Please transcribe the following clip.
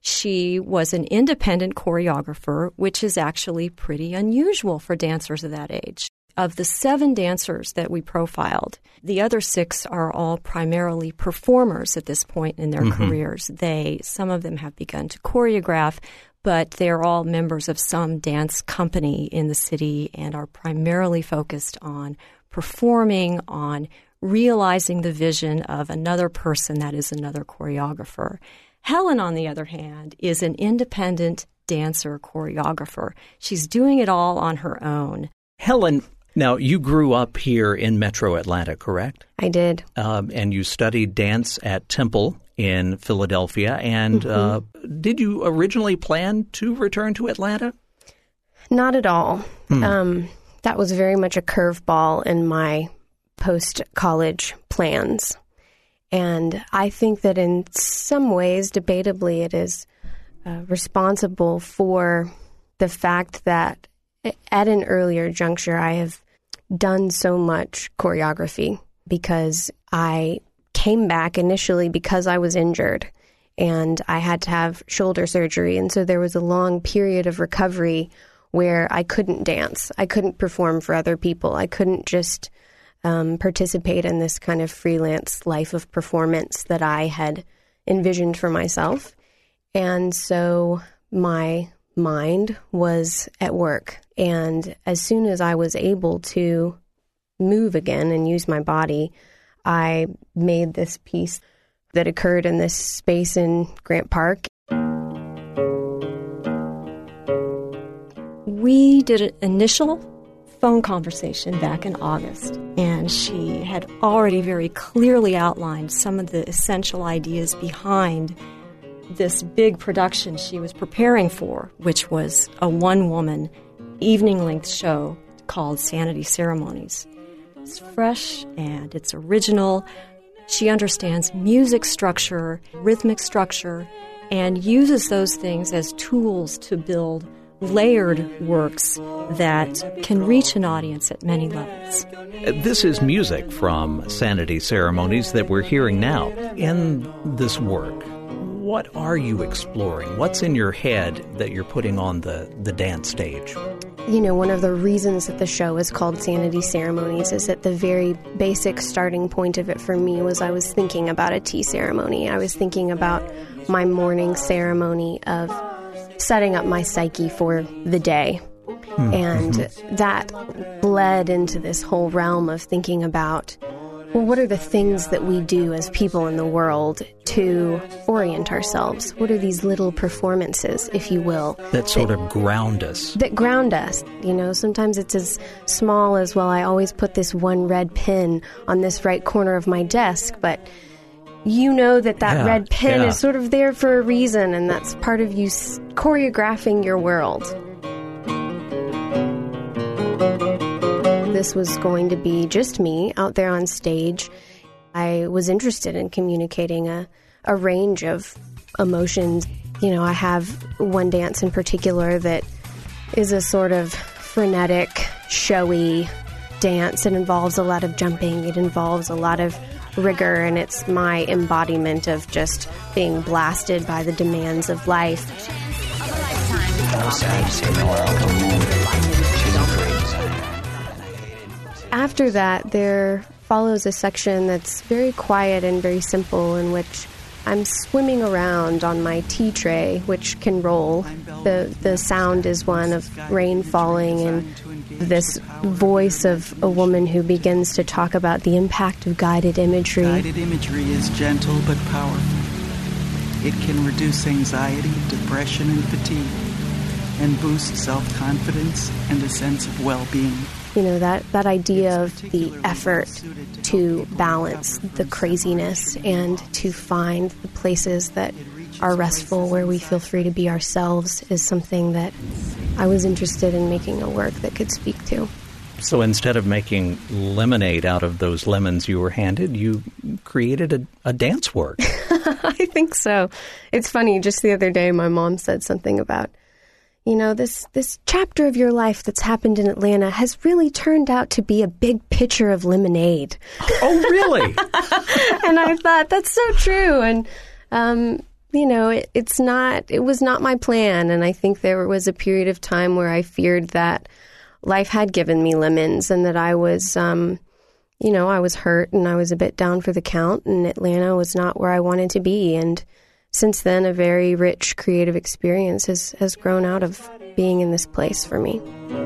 She was an independent choreographer, which is actually pretty unusual for dancers of that age. Of the 7 dancers that we profiled, the other 6 are all primarily performers at this point in their careers. Some of them have begun to choreograph, but they're all members of some dance company in the city and are primarily focused on performing, on realizing the vision of another person that is another choreographer. Helen, on the other hand, is an independent dancer choreographer. She's doing it all on her own. Helen, now you grew up here in Metro Atlanta, correct? I did. And you studied dance at Temple in Philadelphia. And did you originally plan to return to Atlanta? Not at all. That was very much a curveball in my post-college plans. And I think that in some ways, debatably, it is responsible for the fact that at an earlier juncture, I have done so much choreography because I came back initially because I was injured and I had to have shoulder surgery. And so there was a long period of recovery where I couldn't dance. I couldn't perform for other people. I couldn't just participate in this kind of freelance life of performance that I had envisioned for myself. And so my mind was at work. And as soon as I was able to move again and use my body, I made this piece that occurred in this space in Grant Park. We did an initial phone conversation back in August, and she had already very clearly outlined some of the essential ideas behind this big production she was preparing for, which was a one-woman evening-length show called Sanity Ceremonies. It's fresh and it's original. She understands music structure, rhythmic structure, and uses those things as tools to build layered works that can reach an audience at many levels. This is music from Sanity Ceremonies that we're hearing now. In this work, what are you exploring? What's in your head that you're putting on the dance stage? You know, one of the reasons that the show is called Sanity Ceremonies is that the very basic starting point of it for me was I was thinking about a tea ceremony. I was thinking about my morning ceremony of setting up my psyche for the day. And that led into this whole realm of thinking about, well, what are the things that we do as people in the world to orient ourselves? What are these little performances, if you will? That sort of ground us. That ground us. You know, sometimes it's as small as, well, I always put this one red pin on this right corner of my desk, but you know that red pin is sort of there for a reason, and that's part of you choreographing your world. This was going to be just me out there on stage. I was interested in communicating a range of emotions. You know, I have one dance in particular that is a sort of frenetic, showy dance. It involves a lot of jumping. It involves a lot of rigor, and it's my embodiment of just being blasted by the demands of life. After that, there follows a section that's very quiet and very simple, in which I'm swimming around on my tea tray, which can roll. The sound is one of rain falling and this voice of a woman who begins to talk about the impact of guided imagery. Guided imagery is gentle but powerful. It can reduce anxiety, depression, and fatigue, and boost self-confidence and a sense of well-being. You know, that idea of the effort to balance the craziness and to find the places that are restful, where we feel free to be ourselves, is something that I was interested in making a work that could speak to. So instead of making lemonade out of those lemons you were handed, you created a dance work. I think so. It's funny, just the other day my mom said something about, you know, this chapter of your life that's happened in Atlanta has really turned out to be a big pitcher of lemonade. Oh, really? And I thought, that's so true. And, it was not my plan. And I think there was a period of time where I feared that life had given me lemons and that I was, I was hurt and I was a bit down for the count, and Atlanta was not where I wanted to be. And since then, a very rich creative experience has grown out of being in this place for me.